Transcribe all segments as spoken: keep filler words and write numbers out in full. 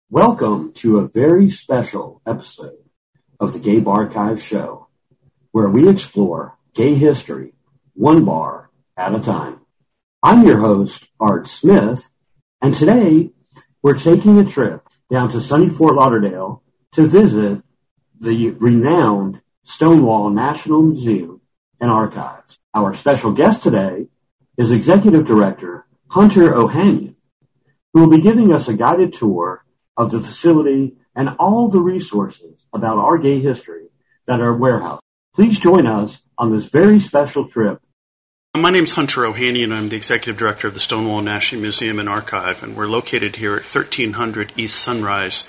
Welcome to a very special episode of the Gay Barchive Show, where we explore gay history one bar at a time. I'm your host, Art Smith, and today we're taking a trip down to sunny Fort Lauderdale to visit the renowned Stonewall National Museum and Archives. Our special guest today is Executive Director Hunter Ohanian, who will be giving us a guided tour of the facility and all the resources about our gay history that are warehoused. Please join us on this very special trip. My name is Hunter Ohanian. I'm the Executive Director of the Stonewall National Museum and Archive, and we're located here at thirteen hundred East Sunrise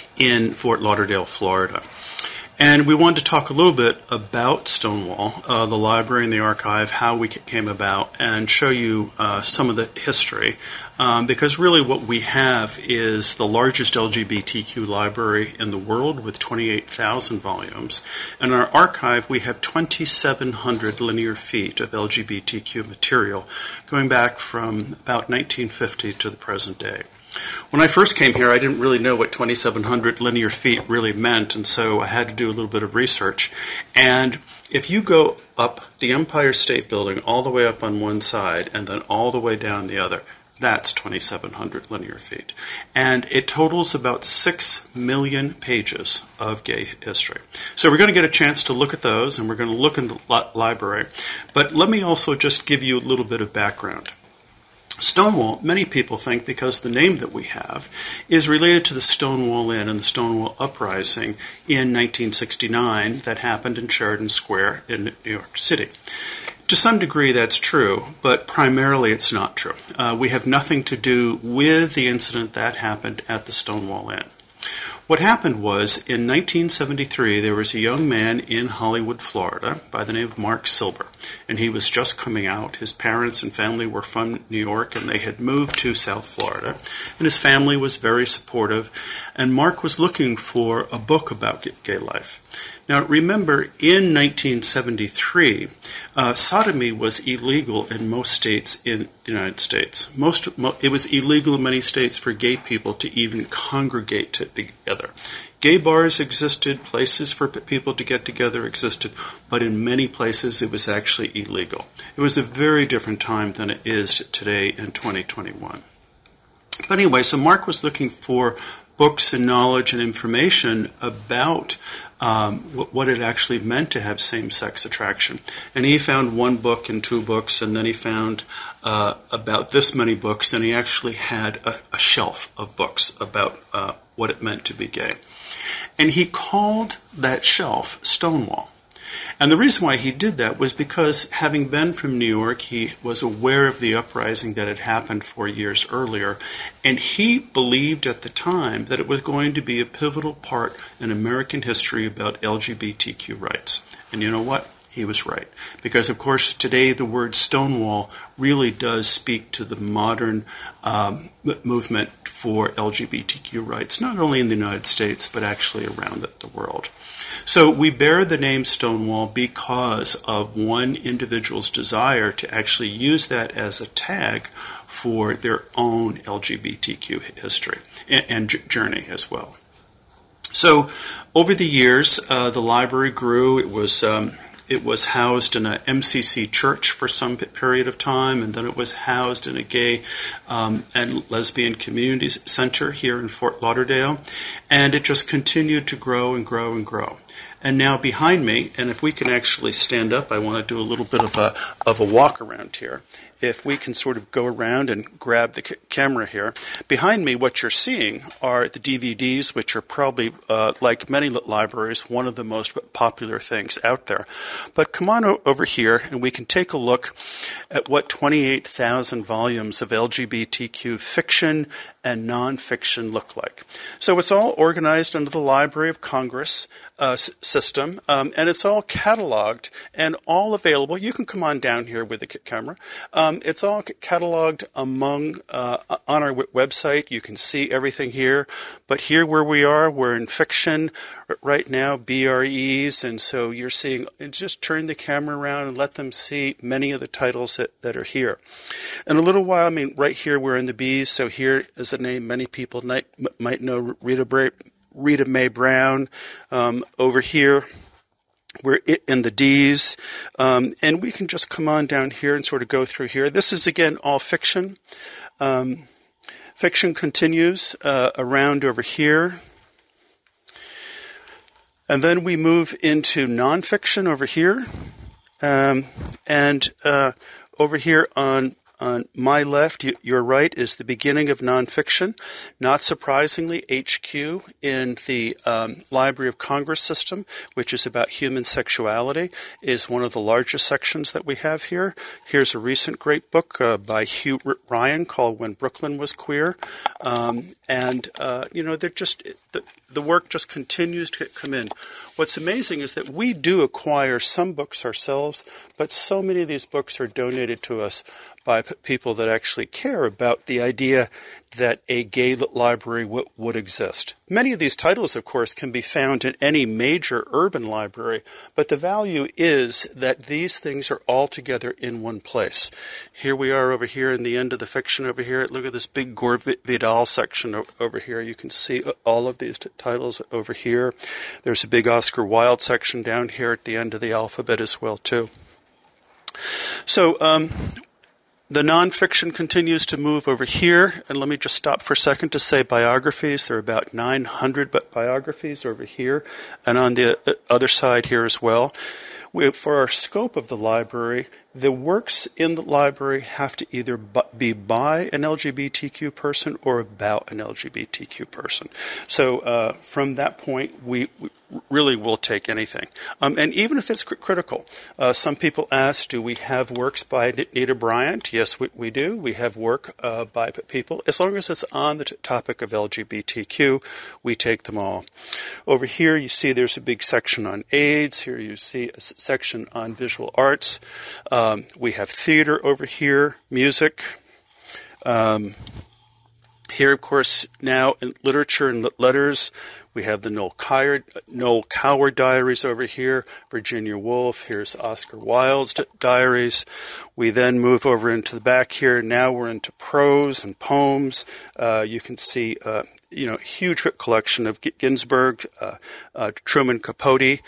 in Fort Lauderdale, Florida. And we wanted to talk a little bit about Stonewall, uh, the library and the archive, how we came about, and show you uh, some of the history. Um, because really what we have is the largest L G B T Q library in the world with twenty-eight thousand volumes. And in our archive, we have twenty-seven hundred linear feet of L G B T Q material going back from about nineteen fifty to the present day. When I first came here, I didn't really know what twenty-seven hundred linear feet really meant, and so I had to do a little bit of research. And if you go up the Empire State Building all the way up on one side and then all the way down the other, that's twenty-seven hundred linear feet. And it totals about six million pages of gay history. So we're going to get a chance to look at those, and we're going to look in the li- library. But let me also just give you a little bit of background. Stonewall, many people think, because the name that we have is related to the Stonewall Inn and the Stonewall Uprising in nineteen sixty-nine that happened in Sheridan Square in New York City. To some degree, that's true, but primarily it's not true. Uh, we have nothing to do with the incident that happened at the Stonewall Inn. What happened was, in nineteen seventy-three, there was a young man in Hollywood, Florida, by the name of Mark Silber, and he was just coming out. His parents and family were from New York, and they had moved to South Florida, and his family was very supportive, and Mark was looking for a book about gay life. Now, remember, in nineteen seventy-three, uh, sodomy was illegal in most states in the United States. Most, mo- it was illegal in many states for gay people to even congregate together. Gay bars existed, places for p- people to get together existed, but in many places it was actually illegal. It was a very different time than it is today in twenty twenty-one. But anyway, so Mark was looking for books and knowledge and information about um, what, what it actually meant to have same-sex attraction. And he found one book and two books, and then he found uh, about this many books, and he actually had a, a shelf of books about uh, what it meant to be gay. And he called that shelf Stonewall. And the reason why he did that was because, having been from New York, he was aware of the uprising that had happened four years earlier, and he believed at the time that it was going to be a pivotal part in American history about L G B T Q rights. And you know what? He was right. Because, of course, today the word Stonewall really does speak to the modern um, movement for L G B T Q rights, not only in the United States, but actually around the, the world. So we bear the name Stonewall because of one individual's desire to actually use that as a tag for their own L G B T Q history and, and journey as well. So over the years, uh, the library grew. It was um, it was housed in a M C C church for some period of time, and then it was housed in a gay um, and lesbian community center here in Fort Lauderdale, and it just continued to grow and grow and grow. And now behind me, and if we can actually stand up, I want to do a little bit of a of a walk around here. If we can sort of go around and grab the c- camera here. Behind me, what you're seeing are the D V Ds, which are probably, uh, like many libraries, one of the most popular things out there. But come on o- over here, and we can take a look at what twenty-eight thousand volumes of L G B T Q fiction and nonfiction look like. So it's all organized under the Library of Congress uh, s- system, um, and it's all cataloged and all available. You can come on down here with the c- camera. Um, it's all c- cataloged among uh, on our w- website. You can see everything here. But here where we are, we're in fiction right now, B R Es, and so you're seeing, just turn the camera around and let them see many of the titles that, that are here. In a little while, I mean, right here we're in the B's, so here is is a name many people might, might know, Rita, Bra- Rita Mae Brown. Um, over here, we're in the D's, um, and we can just come on down here and sort of go through here. This is, again, all fiction. Um, fiction continues uh, around over here. And then we move into nonfiction over here. Um, and uh, over here on on my left, you, your right, is the beginning of nonfiction. Not surprisingly, H Q in the um, Library of Congress system, which is about human sexuality, is one of the largest sections that we have here. Here's a recent great book uh, by Hugh Ryan called When Brooklyn Was Queer. Um, and, uh, you know, they're just the, the work just continues to come in. What's amazing is that we do acquire some books ourselves, but so many of these books are donated to us by p- people that actually care about the idea that a gay library w- would exist. Many of these titles, of course, can be found in any major urban library, but the value is that these things are all together in one place. Here we are over here in the end of the fiction over here. Look at this big Gore Vidal section o- over here. You can see all of these t- titles over here. There's a big Oscar Wilde section down here at the end of the alphabet as well, too. So, um, the nonfiction continues to move over here, and let me just stop for a second to say biographies. There are about nine hundred biographies over here, and on the other side here as well. We, for our scope of the library, the works in the library have to either be by an L G B T Q person or about an L G B T Q person. So uh, from that point, we, we really will take anything. Um, and even if it's cr- critical, uh, some people ask, do we have works by Nita Bryant? Yes, we, we do. We have work uh, by people. As long as it's on the t- topic of L G B T Q, we take them all. Over here, you see there's a big section on AIDS. Here you see a s- section on visual arts. Um, we have theater over here, music. Um, here, of course, now in literature and letters, we have the Noel Coward, Noel Coward diaries over here, Virginia Woolf. Here's Oscar Wilde's diaries. We then move over into the back here. Now we're into prose and poems. Uh, you can see, uh, you know, a huge collection of Ginsberg, uh, uh, Truman Capote.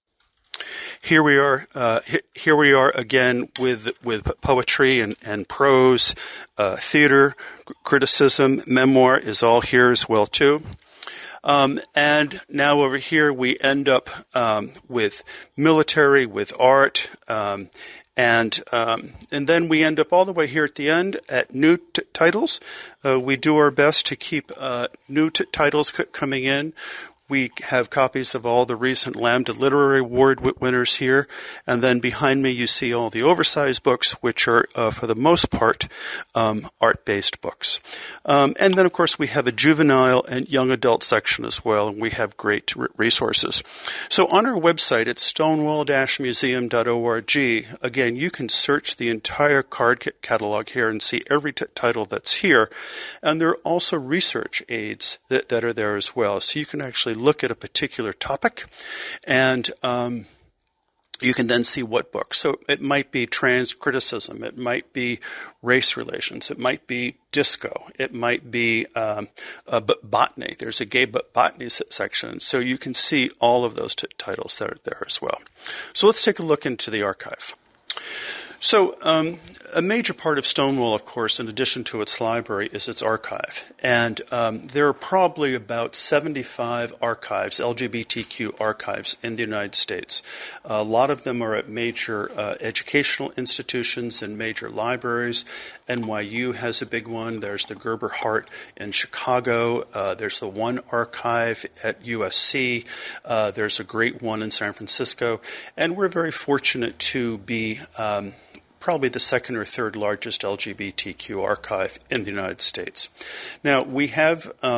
Here we are. Uh, here we are again with with poetry and and prose, uh, theater, criticism, memoir is all here as well too. Um, and now over here we end up um, with military, with art, um, and um, and then we end up all the way here at the end at new t- titles. Uh, we do our best to keep uh, new t- titles c- coming in. We have copies of all the recent Lambda Literary Award winners here. And then behind me, you see all the oversized books, which are, uh, for the most part, um, art-based books. Um, and then, of course, we have a juvenile and young adult section as well, and we have great r- resources. So on our website, it's stonewall dash museum dot org. Again, you can search the entire card catalog here and see every t- title that's here. And there are also research aids that, that are there as well. So you can actually look at a particular topic, and um, you can then see what books. So it might be trans criticism, it might be race relations, it might be disco, it might be um, uh, botany. There's a gay botany section, so you can see all of those t- titles that are there as well. So let's take a look into the archive. So um, a major part of Stonewall, of course, in addition to its library, is its archive. And um, there are probably about seventy-five archives, L G B T Q archives, in the United States. A lot of them are at major uh, educational institutions and major libraries. N Y U has a big one. There's the Gerber Hart in Chicago. Uh, there's the One Archive at U S C. Uh, there's a great one in San Francisco. And we're very fortunate to be um, probably the second or third largest L G B T Q archive in the United States. Now, we have um,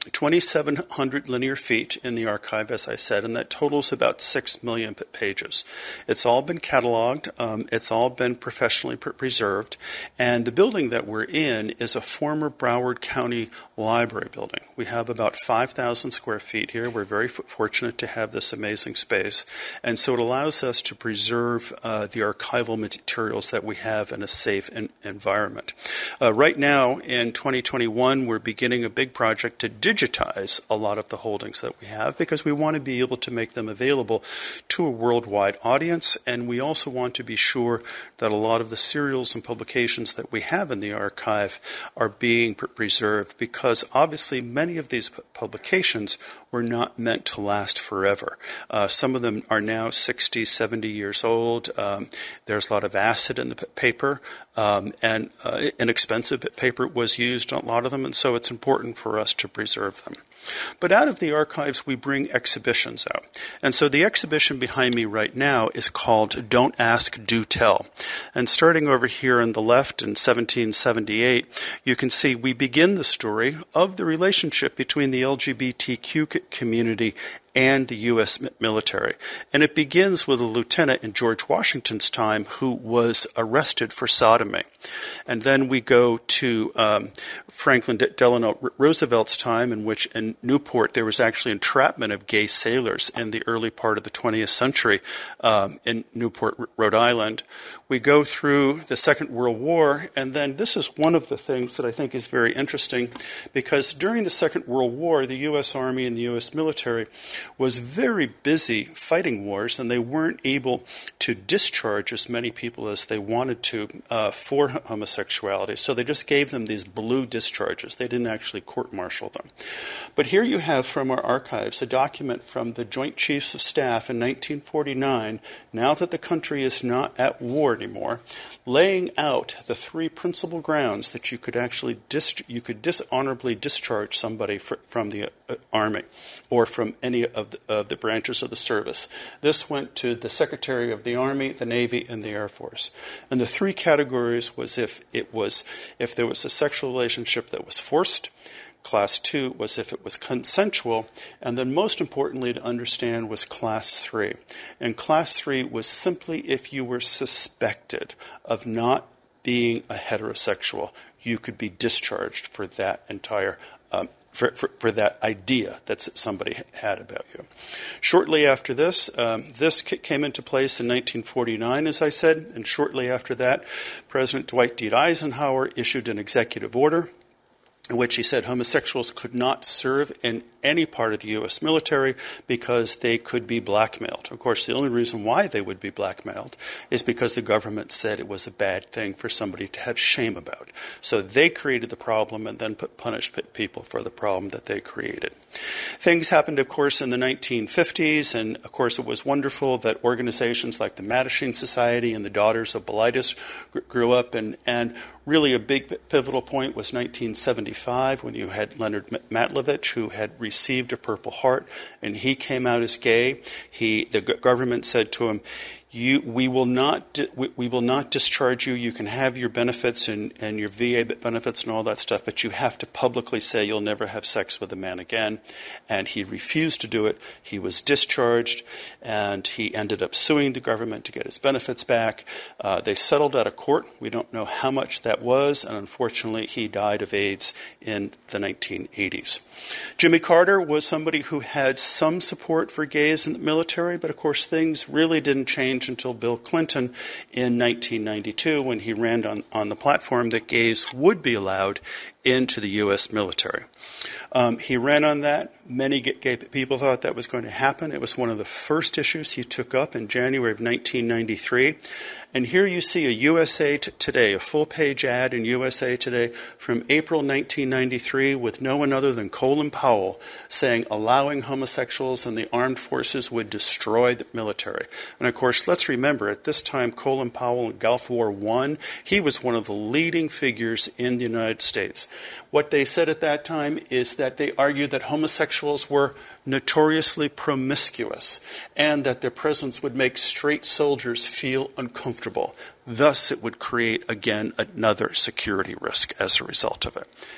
twenty-seven hundred linear feet in the archive, as I said, and that totals about six million pages. It's all been cataloged. Um, it's all been professionally pre- preserved. And the building that we're in is a former Broward County Library building. We have about five thousand square feet here. We're very f- fortunate to have this amazing space. And so it allows us to preserve uh, the archival materials that we have in a safe in- environment. Uh, right now, in twenty twenty-one, we're beginning a big project to digitize a lot of the holdings that we have because we want to be able to make them available to a worldwide audience, and we also want to be sure that a lot of the serials and publications that we have in the archive are being pre- preserved because obviously many of these p- publications were not meant to last forever. Uh, some of them are now sixty, seventy years old. Um, there's a lot of acid in the p- paper, um, and uh, inexpensive paper was used on a lot of them, and so it's important for us to preserve them. But out of the archives, we bring exhibitions out. And so the exhibition behind me right now is called Don't Ask, Do Tell. And starting over here on the left in seventeen seventy-eight, you can see we begin the story of the relationship between the L G B T Q community and the U S military. And it begins with a lieutenant in George Washington's time who was arrested for sodomy. And then we go to um, Franklin Delano Roosevelt's time, in which in Newport there was actually entrapment of gay sailors in the early part of the twentieth century um, in Newport, Rhode Island. We go through the Second World War, and then this is one of the things that I think is very interesting, because during the Second World War, the U S Army and the U S military was very busy fighting wars, and they weren't able to discharge as many people as they wanted to uh, for homosexuality. So they just gave them these blue discharges. They didn't actually court-martial them. But here you have from our archives a document from the Joint Chiefs of Staff in nineteen forty-nine, now that the country is not at war anymore, laying out the three principal grounds that you could actually dis- you could dishonorably discharge somebody fr- from the uh, Army or from any of the, of the branches of the service. This went to the Secretary of the Army, the Navy, and the Air Force. And the three categories was if it was if there was a sexual relationship that was forced. Class two was if it was consensual, and then most importantly to understand was class three. And class three was simply if you were suspected of not being a heterosexual, you could be discharged for that entire um, For, for, for that idea that somebody had about you. Shortly after this, um, this came into place in nineteen forty-nine, as I said, and shortly after that, President Dwight D. Eisenhower issued an executive order in which he said homosexuals could not serve in any part of the U S military because they could be blackmailed. Of course, the only reason why they would be blackmailed is because the government said it was a bad thing for somebody to have shame about. So they created the problem and then put, punished people for the problem that they created. Things happened, of course, in the nineteen fifties, and of course it was wonderful that organizations like the Mattachine Society and the Daughters of Bilitis grew up, and, and really a big pivotal point was nineteen seventy-five when you had Leonard Matlovich, who had received a Purple Heart, and he came out as gay. He, the government said to him, You, we will not, we, we will not discharge you. You can have your benefits and, and your V A benefits and all that stuff, but you have to publicly say you'll never have sex with a man again. And he refused to do it. He was discharged, and he ended up suing the government to get his benefits back. Uh, they settled out of court. We don't know how much that was, and unfortunately, he died of AIDS in the nineteen eighties. Jimmy Carter was somebody who had some support for gays in the military, but of course, things really didn't change until Bill Clinton in nineteen ninety-two, when he ran on, on the platform that gays would be allowed into the U S military. Um, he ran on that. Many gay people thought that was going to happen. It was one of the first issues he took up in January of nineteen ninety-three. And here you see a U S A Today, a full-page ad in U S A Today from April nineteen ninety-three with no one other than Colin Powell saying allowing homosexuals in the armed forces would destroy the military. And of course, let's remember, at this time, Colin Powell in Gulf War One, he was one of the leading figures in the United States. What they said at that time is that they argued that homosexuals were notoriously promiscuous and that their presence would make straight soldiers feel uncomfortable. Thus, it would create, again, another security risk as a result of it.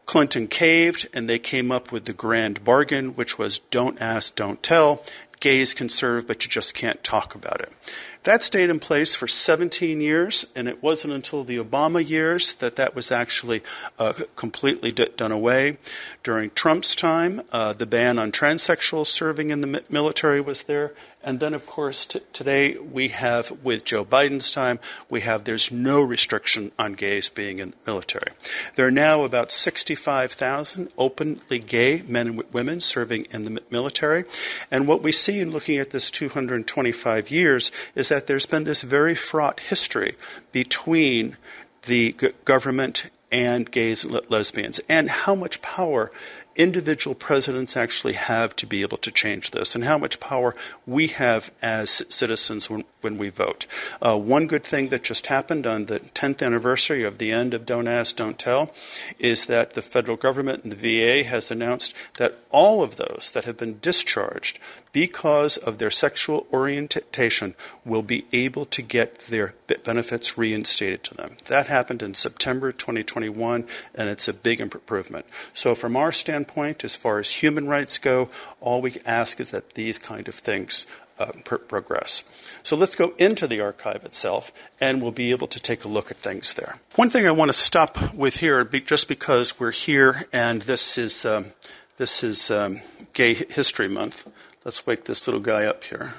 Clinton caved, and they came up with the grand bargain, which was don't ask, don't tell. Gays can serve, but you just can't talk about it. That stayed in place for seventeen years, and it wasn't until the Obama years that that was actually uh, completely d- done away. During Trump's time, uh, the ban on transsexuals serving in the mi- military was there. And then, of course, t- today we have, with Joe Biden's time, we have there's no restriction on gays being in the military. There are now about sixty-five thousand openly gay men and w- women serving in the mi- military. And what we see in looking at this two hundred twenty-five years is that there's been this very fraught history between the g- government and gays and le- lesbians, and how much power individual presidents actually have to be able to change this, and how much power we have as citizens when, when we vote. Uh, one good thing that just happened on the tenth anniversary of the end of Don't Ask, Don't Tell is that the federal government and the V A has announced that all of those that have been discharged because of their sexual orientation will be able to get their benefits reinstated to them. That happened in September twenty twenty-one, and it's a big improvement. So from our standpoint, point, as far as human rights go, all we ask is that these kind of things uh, pr- progress. So let's go into the archive itself, and we'll be able to take a look at things there. One thing I want to stop with here, be, just because we're here, and this is um, this is um, Gay History Month. Let's wake this little guy up here.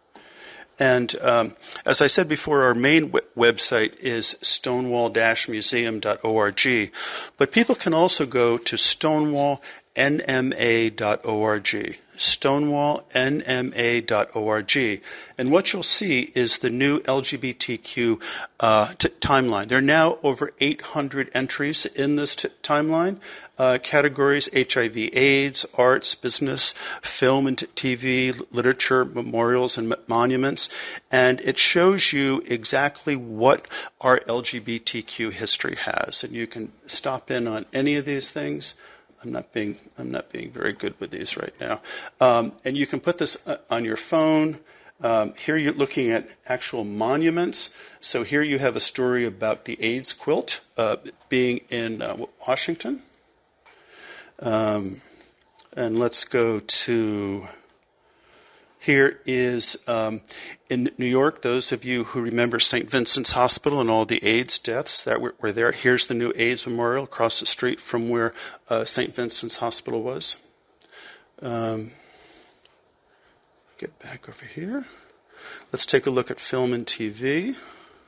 And um, as I said before, our main w- website is stonewall dash museum dot org, but people can also go to stonewall n m a dot org, stonewall n m a dot org, and what you'll see is the new L G B T Q uh, t- timeline. There are now over eight hundred entries in this t- timeline. Uh, categories: H I V AIDS, arts, business, film and t- T V, literature, memorials, and m- monuments. And it shows you exactly what our L G B T Q history has. And you can stop in on any of these things. I'm not being I'm not being very good with these right now. Um, and you can put this on your phone. Um, here you're looking at actual monuments. So here you have a story about the AIDS quilt uh, being in uh, Washington. Um, and let's go to, here is um, in New York, those of you who remember Saint Vincent's Hospital and all the AIDS deaths that were, were there. Here's the new AIDS memorial across the street from where uh, Saint Vincent's Hospital was. Um, get back over here. Let's take a look at film and T V.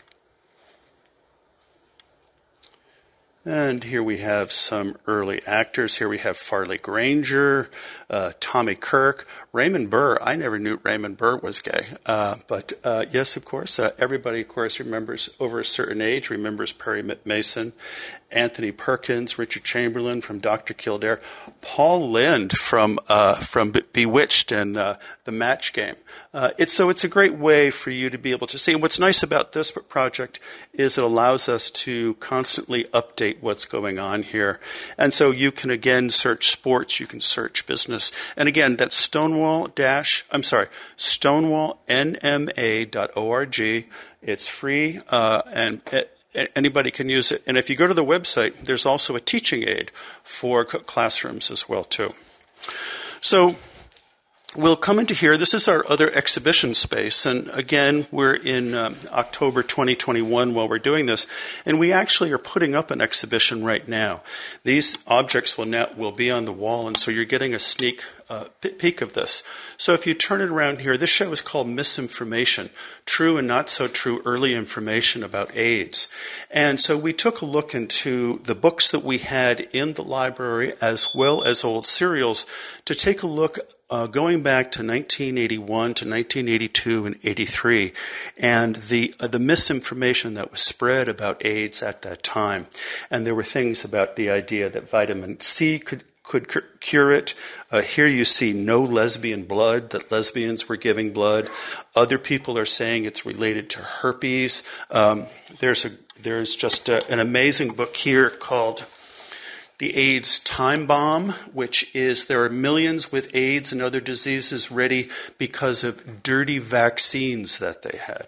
And here we have some early actors. Here we have Farley Granger, uh, Tommy Kirk, Raymond Burr. I never knew Raymond Burr was gay. Uh, but uh, yes, of course, uh, everybody, of course, remembers over a certain age, remembers Perry Mason, Anthony Perkins, Richard Chamberlain from Doctor Kildare, Paul Lynde from uh, from Bewitched and uh, The Match Game. Uh, it's so it's a great way for you to be able to see. And what's nice about this project is it allows us to constantly update what's going on here. And so you can again search sports, you can search business. And again, that's Stonewall dash I'm sorry, stonewall n m a dot org. It's free uh, and it, anybody can use it. And if you go to the website, there's also a teaching aid for classrooms as well, too. So we'll come into here. This is our other exhibition space. And again, we're in um, October twenty twenty-one while we're doing this. And we actually are putting up an exhibition right now. These objects will now will be on the wall. And so you're getting a sneak uh, peek of this. So if you turn it around here, this show is called Misinformation, True and Not So True Early Information About AIDS. And so we took a look into the books that we had in the library as well as old serials to take a look Uh, going back to nineteen eighty-one to nineteen eighty-two and eighty-three, and the uh, the misinformation that was spread about AIDS at that time. And there were things about the idea that vitamin C could could cure it. Uh, here you see no lesbian blood, that lesbians were giving blood. Other people are saying it's related to herpes. Um, there's a there's just a, an amazing book here called The AIDS Time Bomb, which is there are millions with AIDS and other diseases ready because of dirty vaccines that they had.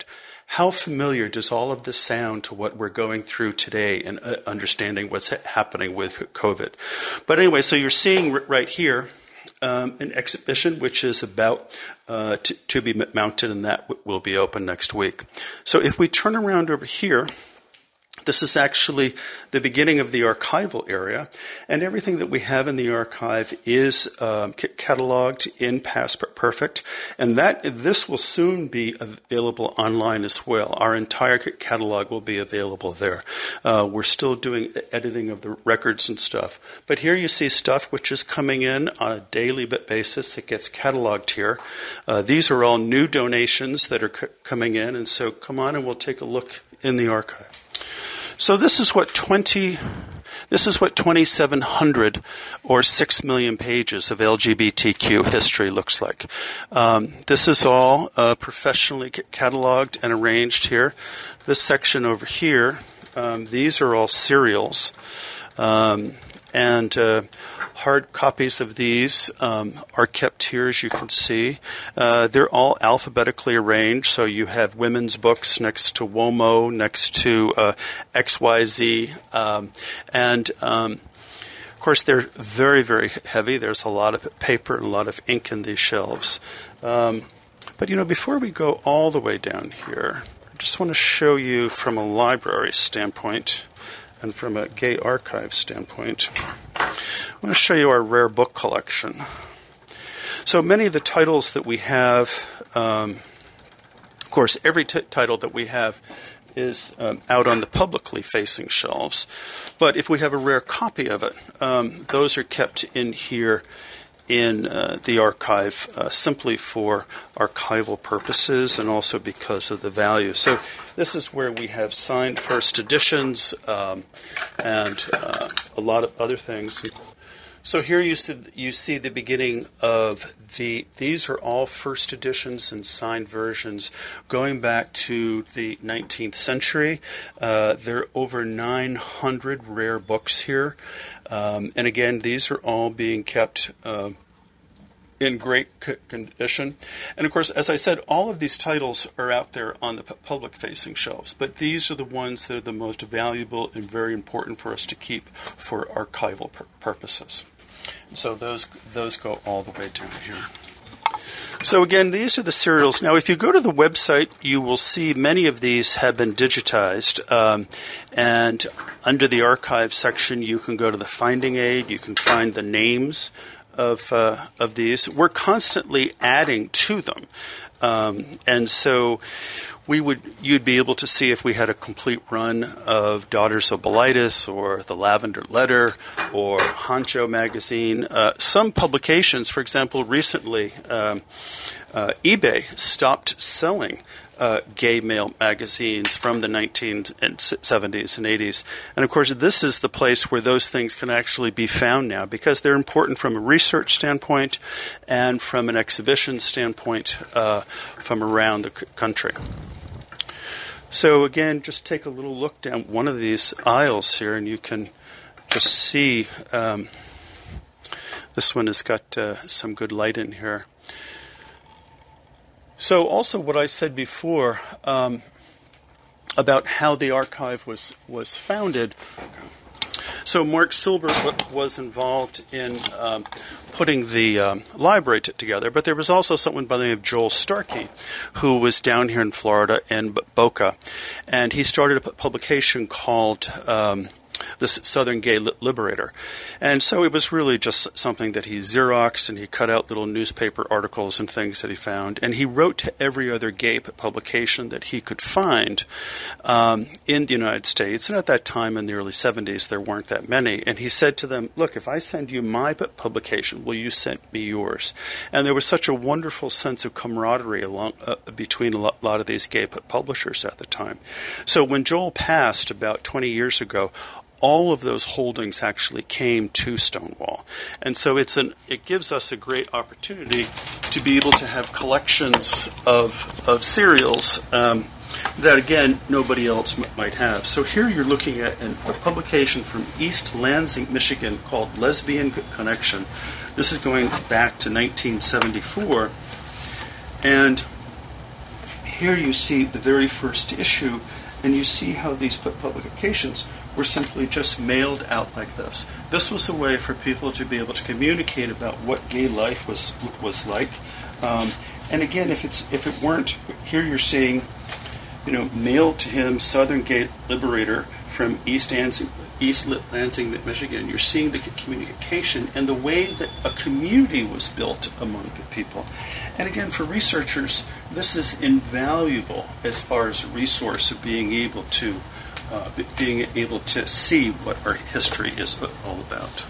How familiar does all of this sound to what we're going through today and uh, understanding what's ha- happening with COVID? But anyway, so you're seeing r- right here um, an exhibition which is about uh, to, to be mounted, and that w- will be open next week. So if we turn around over here, this is actually the beginning of the archival area, and everything that we have in the archive is um, c- cataloged in Past Perfect, and that this will soon be available online as well. Our entire c- catalog will be available there. Uh, we're still doing editing of the records and stuff, but here you see stuff which is coming in on a daily basis. It gets cataloged here. Uh, these are all new donations that are c- coming in, and so come on and we'll take a look in the archive. So this is what twenty, this is what twenty-seven hundred or six million pages of L G B T Q history looks like. Um, this is all uh, professionally cataloged and arranged here. This section over here, um, these are all serials. Um, and uh, hard copies of these um, are kept here, as you can see. Uh, they're all alphabetically arranged, so you have women's books next to W O M O, next to uh, X Y Z, um, and um, of course they're very, very heavy. There's a lot of paper and a lot of ink in these shelves. Um, but, you know, before we go all the way down here, I just want to show you from a library standpoint and from a gay archive standpoint, I want to show you our rare book collection. So many of the titles that we have, um, of course, every t- title that we have is um, out on the publicly facing shelves. But if we have a rare copy of it, um, those are kept in here in uh, the archive uh, simply for archival purposes and also because of the value. So this is where we have signed first editions um, and uh, a lot of other things. So here you see, you see the beginning of the, these are all first editions and signed versions going back to the nineteenth century. Uh, there are over nine hundred rare books here. Um, and again, these are all being kept uh, in great c- condition. And of course, as I said, all of these titles are out there on the p- public-facing shelves, but these are the ones that are the most valuable and very important for us to keep for archival pur- purposes. So those those go all the way down here. So again, these are the serials. Now, if you go to the website, you will see many of these have been digitized. Um, and under the archive section, you can go to the finding aid. You can find the names of uh, of these. We're constantly adding to them. Um, and so we would, you'd be able to see if we had a complete run of Daughters of Bilitis or The Lavender Letter or Honcho magazine. Uh, some publications, for example, recently um, uh, eBay stopped selling uh, gay male magazines from the nineteen seventies and eighties. And of course, this is the place where those things can actually be found now because they're important from a research standpoint and from an exhibition standpoint uh, from around the c- country. So again, just take a little look down one of these aisles here, and you can just see um, this one has got uh, some good light in here. So also what I said before um, about how the archive was, was founded. So Mark Silber w- was involved in um, putting the um, library t- together, but there was also someone by the name of Joel Starkey who was down here in Florida in B- Boca, and he started a p- publication called um, the Southern Gay Liberator. And so it was really just something that he Xeroxed, and he cut out little newspaper articles and things that he found. And he wrote to every other gay publication that he could find um, in the United States. And at that time, in the early seventies, there weren't that many. And he said to them, look, if I send you my publication, will you send me yours? And there was such a wonderful sense of camaraderie along, uh, between a lot of these gay publishers at the time. So when Joel passed about twenty years ago, all of those holdings actually came to Stonewall. And so it's an it gives us a great opportunity to be able to have collections of of serials um, that, again, nobody else m- might have. So here you're looking at an, a publication from East Lansing, Michigan called Lesbian Connection. This is going back to nineteen seventy-four. And here you see the very first issue, and you see how these publications were simply just mailed out like this. This was a way for people to be able to communicate about what gay life was was like. Um, and again, if it's if it weren't, here you're seeing, you know, mailed to him, Southern Gay Liberator from East Lansing, East Lansing, Michigan. You're seeing the communication and the way that a community was built among the people. And again, for researchers, this is invaluable as far as a resource of being able to uh, being able to see what our history is all about.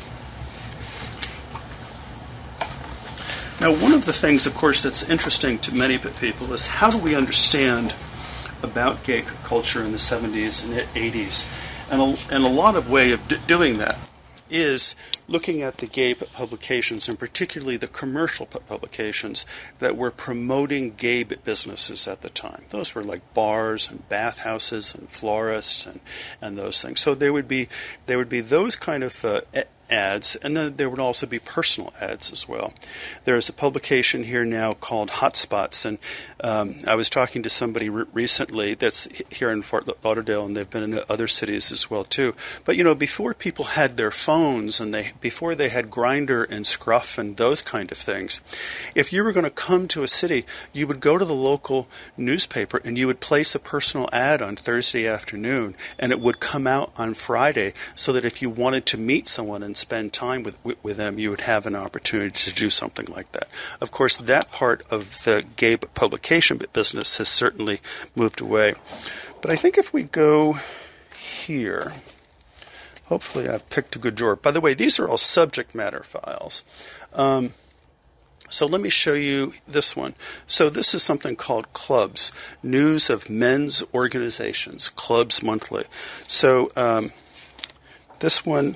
Now, one of the things, of course, that's interesting to many people is how do we understand about gay culture in the seventies and eighties? And a, and a lot of way of d- doing that is looking at the gay publications, and particularly the commercial publications that were promoting gay businesses at the time. Those were like bars and bathhouses and florists and, and those things. So there would be there would be those kind of uh, ads, and then there would also be personal ads as well. There's a publication here now called Hotspots, and um, I was talking to somebody re- recently that's here in Fort Lauderdale, and they've been in other cities as well too. But you know, before people had their phones, and they before they had Grindr and Scruff and those kind of things, if you were going to come to a city, you would go to the local newspaper and you would place a personal ad on Thursday afternoon, and it would come out on Friday, so that if you wanted to meet someone and spend time with, with with them, you would have an opportunity to do something like that. Of course, that part of the gay publication business has certainly moved away. But I think if we go here, hopefully I've picked a good drawer. By the way, these are all subject matter files. Um, So let me show you this one. So this is something called Clubs, News of Men's Organizations, Clubs Monthly. So um, this one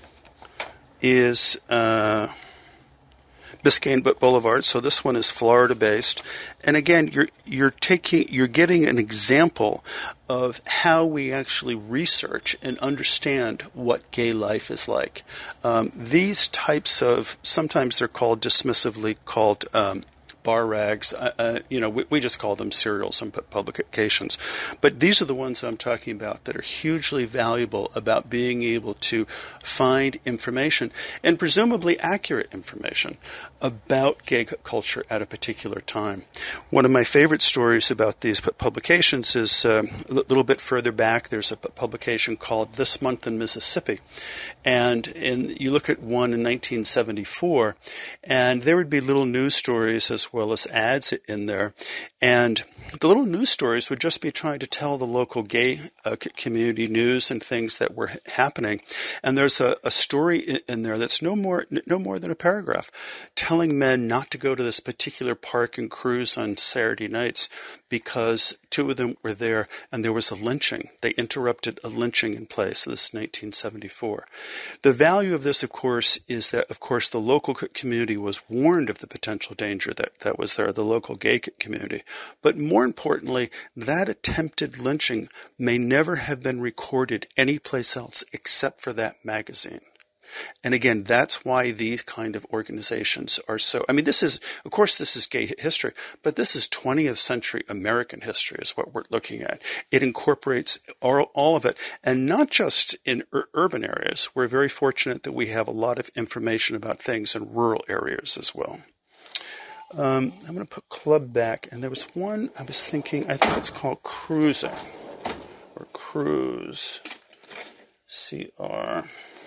is uh, Biscayne Boulevard. So this one is Florida-based, and again, you're you're taking you're getting an example of how we actually research and understand what gay life is like. Um, these types of, sometimes they're called dismissively called Um, bar rags, uh, uh, you know, we, we just call them serials and publications. But these are the ones I'm talking about that are hugely valuable about being able to find information, and presumably accurate information, about gay culture at a particular time. One of my favorite stories about these publications is um, a little bit further back. There's a publication called This Month in Mississippi. And in, you look at one in nineteen seventy-four, and there would be little news stories as well as ads in there. And the little news stories would just be trying to tell the local gay uh, community news and things that were happening. And there's a, a story in, in there that's no more no more than a paragraph, telling men not to go to this particular park and cruise on Saturday nights because two of them were there and there was a lynching. They interrupted a lynching in place. This is nineteen seventy-four. The value of this, of course, is that, of course, the local community was warned of the potential danger that, that was there, the local gay community. But more importantly, that attempted lynching may never have been recorded anyplace else except for that magazine. And again, that's why these kind of organizations are so, I mean, this is, of course, this is gay history, but this is twentieth century American history is what we're looking at. It incorporates all, all of it, and not just in ur- urban areas. We're very fortunate that we have a lot of information about things in rural areas as well. Um, I'm going to put Club back, and there was one I was thinking, I think it's called Cruising, or Cruise, C R.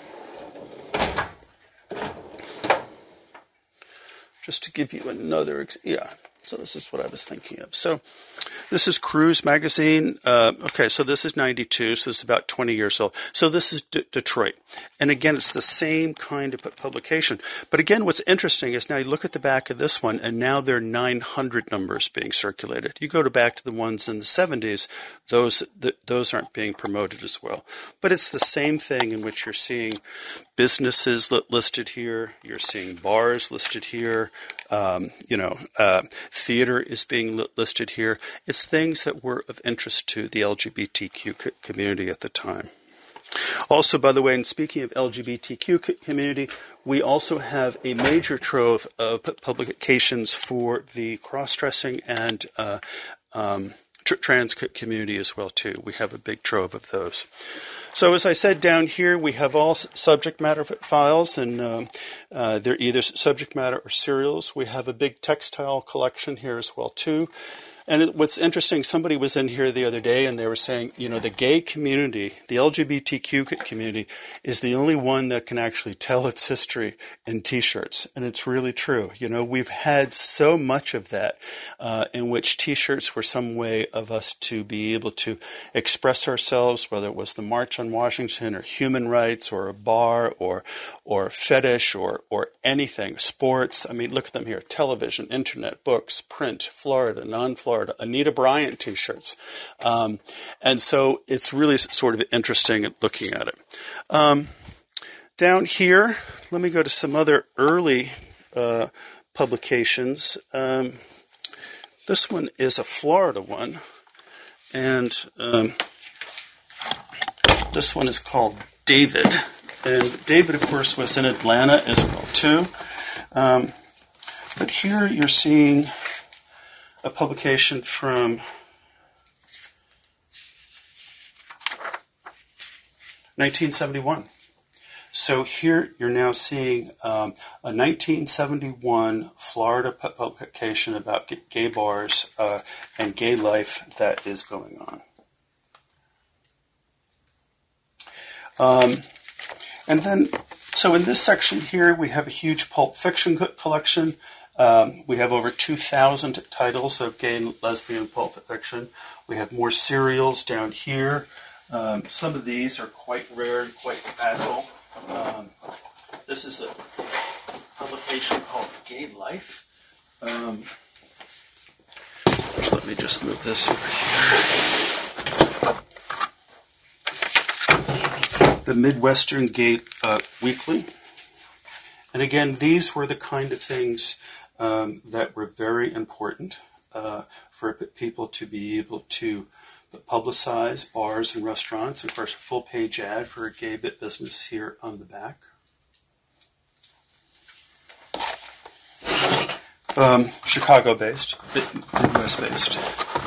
Just to give you another, ex- yeah, so this is what I was thinking of. So this is Cruise Magazine. Uh, okay, so this is ninety-two, so this is about twenty years old. So this is D- Detroit. And again, it's the same kind of publication. But again, what's interesting is now you look at the back of this one, and now there are nine hundred numbers being circulated. You go to back to the ones in the seventies, those th- those aren't being promoted as well. But it's the same thing in which you're seeing businesses li- listed here, you're seeing bars listed here, um, you know, uh, theater is being li- listed here. It's things that were of interest to the L G B T Q co- community at the time. Also, by the way, and speaking of L G B T Q community, we also have a major trove of publications for the cross-dressing and uh, um, tr- trans community as well too. We have a big trove of those. So as I said, down here we have all subject matter files, and um, uh, they're either subject matter or serials. We have a big textile collection here as well too. And it, what's interesting, somebody was in here the other day and they were saying, you know, the gay community, the L G B T Q community is the only one that can actually tell its history in T-shirts. And it's really true. You know, we've had so much of that uh, in which T-shirts were some way of us to be able to express ourselves, whether it was the March on Washington or human rights or a bar or or fetish or, or anything, sports. I mean, look at them here, television, internet, books, print, Florida, non-Florida. Anita Bryant T-shirts. Um, and so it's really sort of interesting looking at it. Um, down here, let me go to some other early uh, publications. Um, this one is a Florida one. And um, this one is called David. And David, of course, was in Atlanta as well, too. Um, but here you're seeing a publication from nineteen seventy-one. So here you're now seeing um, a nineteen seventy-one Florida publication about gay bars uh, and gay life that is going on. Um, and then, so in this section here, we have a huge pulp fiction collection. Um, we have over two thousand titles of gay and lesbian pulp fiction. We have more serials down here. Um, some of these are quite rare and quite fragile. Um, this is a publication called Gay Life. Um, let me just move this over here. The Midwestern Gay uh, Weekly. And again, these were the kind of things Um, that were very important uh, for people to be able to publicize bars and restaurants. Of course, a full-page ad for a gay bit business here on the back. Um, Chicago-based, Midwest-based.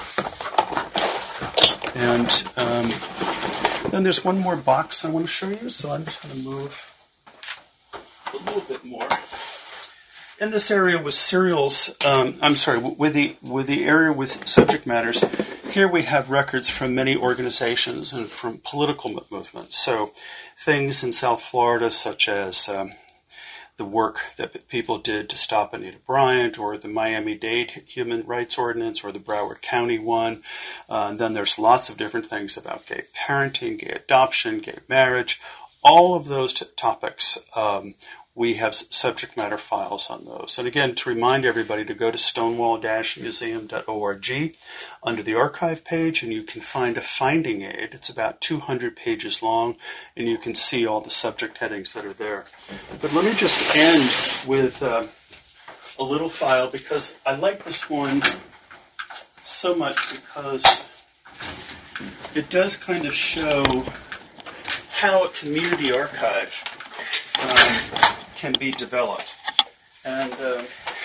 And um, then there's one more box I want to show you, so I'm just going to move a little bit more. In this area with serials, um, I'm sorry, with the with the area with subject matters, here we have records from many organizations and from political movements. So things in South Florida such as um, the work that people did to stop Anita Bryant, or the Miami-Dade Human Rights Ordinance, or the Broward County one. Uh, and then there's lots of different things about gay parenting, gay adoption, gay marriage. All of those t- topics um, we have subject matter files on those. And again, to remind everybody to go to stonewall dash museum dot org under the archive page, and you can find a finding aid. It's about two hundred pages long, and you can see all the subject headings that are there. But let me just end with uh, a little file, because I like this one so much because it does kind of show how a community archive um, can be developed. And uh,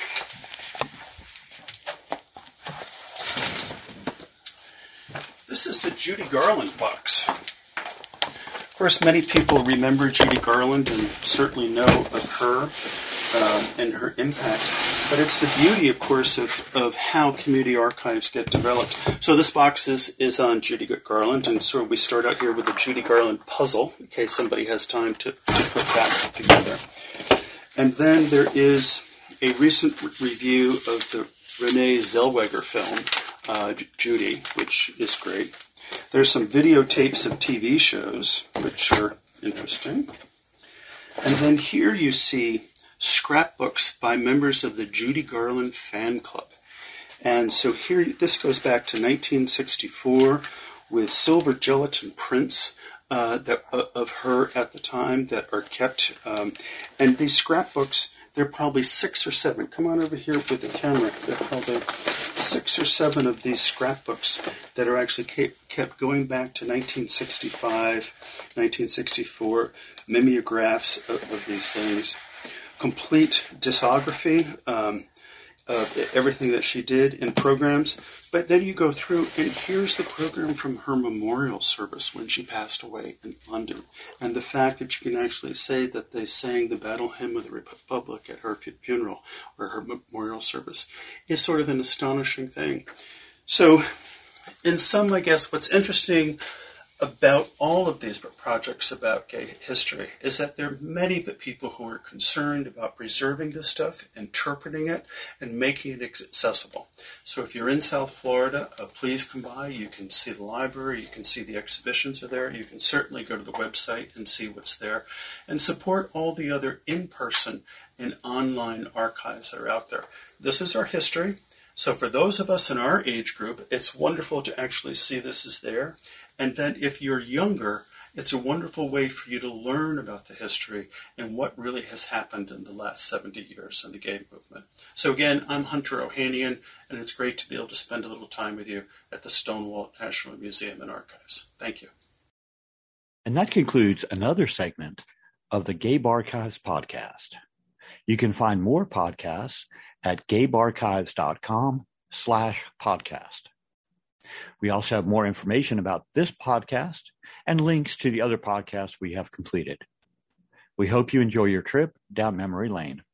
this is the Judy Garland box. Of course, many people remember Judy Garland and certainly know of her uh, and her impact. But it's the beauty, of course, of, of how community archives get developed. So this box is, is on Judy Garland, and so we start out here with the Judy Garland puzzle, in case somebody has time to, to put that together. And then there is a recent re- review of the Renee Zellweger film, uh, Judy, which is great. There's some videotapes of T V shows, which are interesting. And then here you see scrapbooks by members of the Judy Garland fan club. And so here, this goes back to nineteen sixty-four with silver gelatin prints uh, that, uh, of her at the time that are kept. Um, and these scrapbooks, they're probably six or seven. Come on over here with the camera. They're probably six or seven of these scrapbooks that are actually kept going back to nineteen sixty-five, nineteen sixty-four, mimeographs of, of these things. Complete discography, um, of everything that she did in programs. But then you go through, and here's the program from her memorial service when she passed away in London. And the fact that you can actually say that they sang the Battle Hymn of the Republic at her funeral or her memorial service is sort of an astonishing thing. So, in sum, I guess what's interesting about all of these projects about gay history is that there are many people who are concerned about preserving this stuff, interpreting it, and making it accessible. So if you're in South Florida, uh, please come by. You can see the library. You can see the exhibitions are there. You can certainly go to the website and see what's there, and support all the other in-person and online archives that are out there. This is our history. So for those of us in our age group, it's wonderful to actually see this is there. And then if you're younger, it's a wonderful way for you to learn about the history and what really has happened in the last seventy years in the gay movement. So again, I'm Hunter Ohanian, and it's great to be able to spend a little time with you at the Stonewall National Museum and Archives. Thank you. And that concludes another segment of the Gay Barchives podcast. You can find more podcasts at gaybarchives.com slash podcast. We also have more information about this podcast and links to the other podcasts we have completed. We hope you enjoy your trip down memory lane.